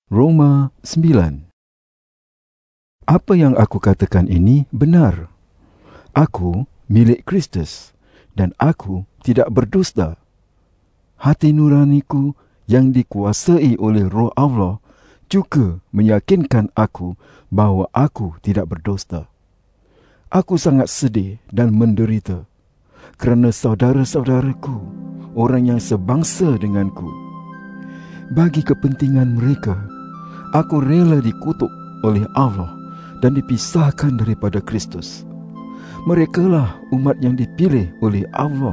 Roma 9. Apa yang aku katakan ini benar. Aku milik Kristus dan aku tidak berdusta. Hati nuraniku yang dikuasai oleh Roh Allah juga meyakinkan aku bahawa aku tidak berdusta. Aku sangat sedih dan menderita kerana saudara-saudaraku, orang yang sebangsa denganku. Bagi kepentingan mereka, aku rela dikutuk oleh Allah dan dipisahkan daripada Kristus. Merekalah umat yang dipilih oleh Allah.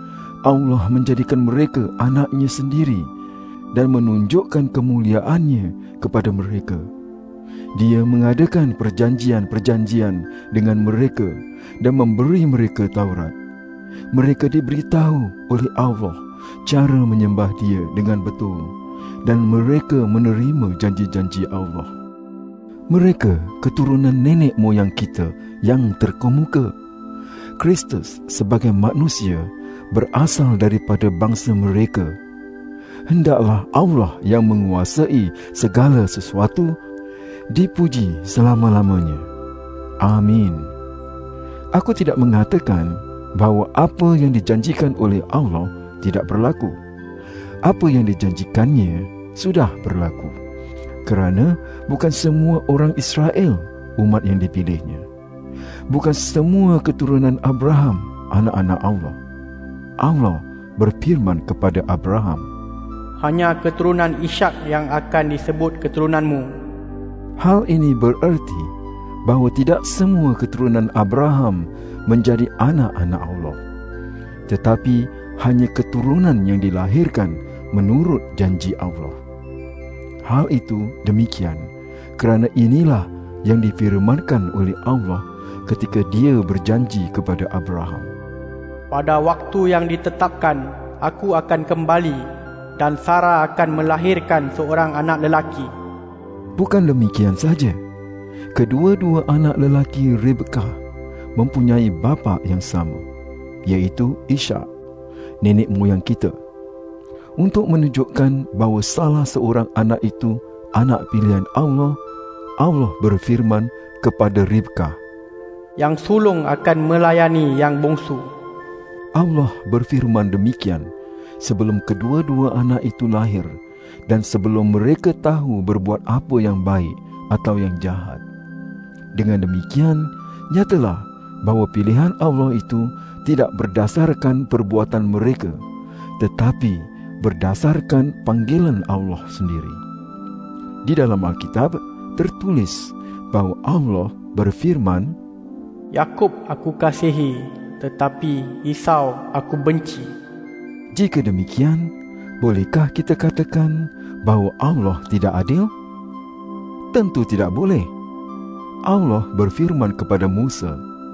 Allah menjadikan mereka anak-Nya sendiri dan menunjukkan kemuliaannya kepada mereka. Dia mengadakan perjanjian-perjanjian dengan mereka dan memberi mereka Taurat. Mereka diberitahu oleh Allah cara menyembah Dia dengan betul dan mereka menerima janji-janji Allah. Mereka keturunan nenek moyang kita yang terkemuka. Kristus sebagai manusia berasal daripada bangsa mereka. Hendaklah Allah yang menguasai segala sesuatu dipuji selama-lamanya. Amin. Aku tidak mengatakan bahawa apa yang dijanjikan oleh Allah tidak berlaku. Apa yang dijanjikannya sudah berlaku. Kerana bukan semua orang Israel umat yang dipilihnya. Bukan semua keturunan Abraham anak-anak Allah. Allah berfirman kepada Abraham, hanya keturunan Ishak yang akan disebut keturunanmu. Hal ini bererti bahawa tidak semua keturunan Abraham menjadi anak-anak Allah, tetapi hanya keturunan yang dilahirkan menurut janji Allah. Hal itu demikian kerana inilah yang difirmankan oleh Allah ketika Dia berjanji kepada Abraham. Pada waktu yang ditetapkan, aku akan kembali dan Sarah akan melahirkan seorang anak lelaki. Bukan demikian saja. Kedua-dua anak lelaki Rebekah mempunyai bapa yang sama, iaitu Ishak, nenek moyang kita. Untuk menunjukkan bahawa salah seorang anak itu anak pilihan Allah, Allah berfirman kepada Rebekah, yang sulung akan melayani yang bongsu. Allah berfirman demikian sebelum kedua-dua anak itu lahir dan sebelum mereka tahu berbuat apa yang baik atau yang jahat. Dengan demikian, nyatalah bahawa pilihan Allah itu tidak berdasarkan perbuatan mereka, tetapi berdasarkan panggilan Allah sendiri. Di dalam Alkitab tertulis bahawa Allah berfirman, Yakub aku kasihi, tetapi Esau aku benci. Jika demikian, bolehkah kita katakan bahawa Allah tidak adil? Tentu tidak boleh. Allah berfirman kepada Musa,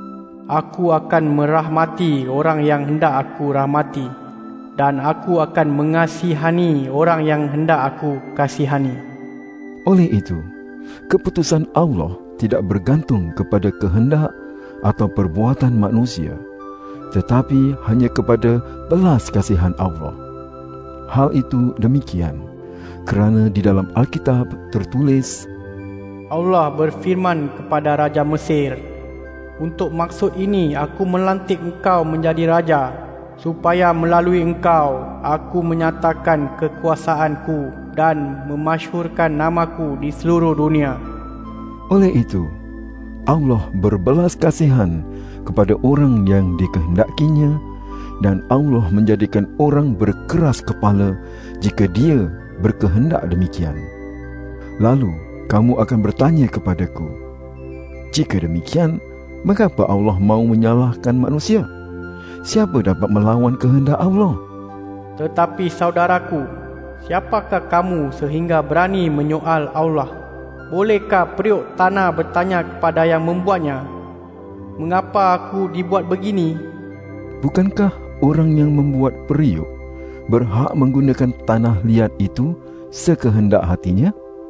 aku akan merahmati orang yang hendak aku rahmati, dan aku akan mengasihani orang yang hendak aku kasihani. Oleh itu, keputusan Allah tidak bergantung kepada kehendak atau perbuatan manusia, tetapi hanya kepada belas kasihan Allah. Hal itu demikian kerana di dalam Alkitab tertulis, Allah berfirman kepada Raja Mesir, untuk maksud ini aku melantik engkau menjadi raja, supaya melalui engkau aku menyatakan kekuasaanku dan memasyhurkan namaku di seluruh dunia. Oleh itu, Allah berbelas kasihan kepada orang yang dikehendakinya, dan Allah menjadikan orang berkeras kepala jika Dia berkehendak demikian. Lalu kamu akan bertanya kepadaku, jika demikian, mengapa Allah mahu menyalahkan manusia? Siapa dapat melawan kehendak Allah? Tetapi saudaraku, siapakah kamu sehingga berani menyoal Allah? Bolehkah periuk tanah bertanya kepada yang membuatnya, mengapa aku dibuat begini? Bukankah orang yang membuat periuk berhak menggunakan tanah liat itu sekehendak hatinya?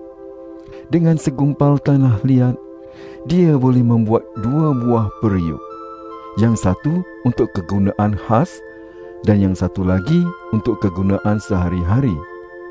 Dengan segumpal tanah liat, dia boleh membuat 2 buah periuk. Yang satu untuk kegunaan khas dan yang satu lagi untuk kegunaan sehari-hari.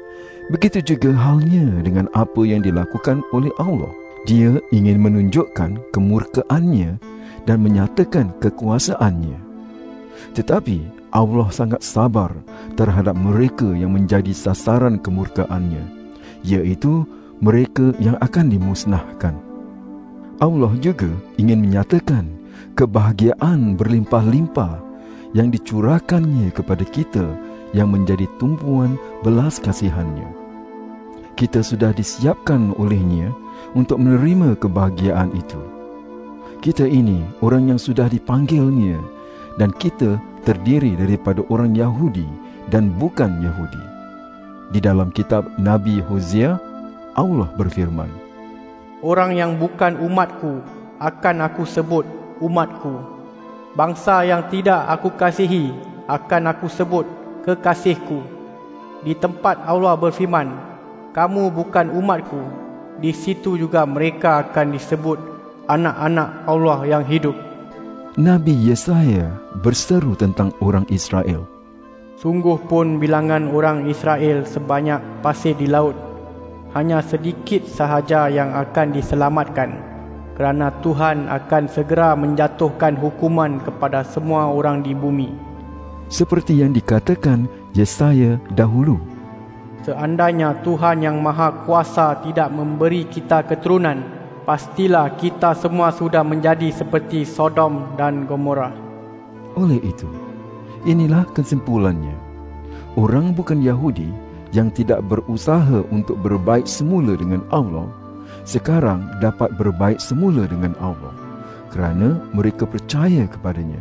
Begitu juga halnya dengan apa yang dilakukan oleh Allah. Dia ingin menunjukkan kemurkaannya dan menyatakan kekuasaannya. Tetapi Allah sangat sabar terhadap mereka yang menjadi sasaran kemurkaannya, iaitu mereka yang akan dimusnahkan. Allah juga ingin menyatakan kebahagiaan berlimpah-limpah yang dicurahkannya kepada kita yang menjadi tumpuan belas kasihannya. Kita sudah disiapkan olehnya untuk menerima kebahagiaan itu. Kita ini orang yang sudah dipanggilnya, dan kita terdiri daripada orang Yahudi dan bukan Yahudi. Di dalam kitab Nabi Hosea, Allah berfirman, Orang yang bukan umatku akan aku sebut umatku. Bangsa yang tidak aku kasihi akan aku sebut kekasihku. Di tempat Allah berfirman, kamu bukan umatku, di situ juga mereka akan disebut anak-anak Allah yang hidup. Nabi Yesaya berseru tentang orang Israel. Sungguh pun bilangan orang Israel sebanyak pasir di laut. Hanya sedikit sahaja yang akan diselamatkan, kerana Tuhan akan segera menjatuhkan hukuman kepada semua orang di bumi. Seperti yang dikatakan Yesaya dahulu. Seandainya Tuhan yang Maha Kuasa tidak memberi kita keturunan, pastilah kita semua sudah menjadi seperti Sodom dan Gomora. Oleh itu, inilah kesimpulannya. Orang bukan Yahudi yang tidak berusaha untuk berbaik semula dengan Allah, sekarang dapat berbaik semula dengan Allah, kerana mereka percaya kepadanya.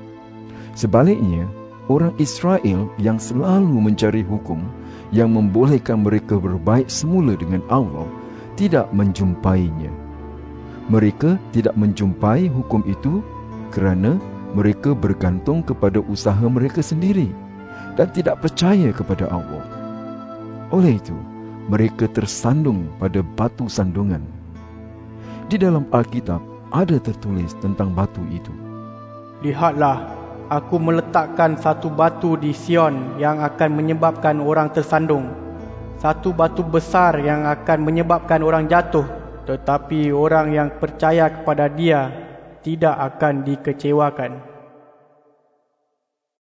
Sebaliknya, orang Israel yang selalu mencari hukum yang membolehkan mereka berbaik semula dengan Allah, tidak menjumpainya. Mereka tidak menjumpai hukum itu kerana mereka bergantung kepada usaha mereka sendiri dan tidak percaya kepada Allah. Oleh itu, mereka tersandung pada batu sandungan. Di dalam Alkitab ada tertulis tentang batu itu. Lihatlah, aku meletakkan satu batu di Sion yang akan menyebabkan orang tersandung, satu batu besar yang akan menyebabkan orang jatuh, tetapi orang yang percaya kepada dia tidak akan dikecewakan.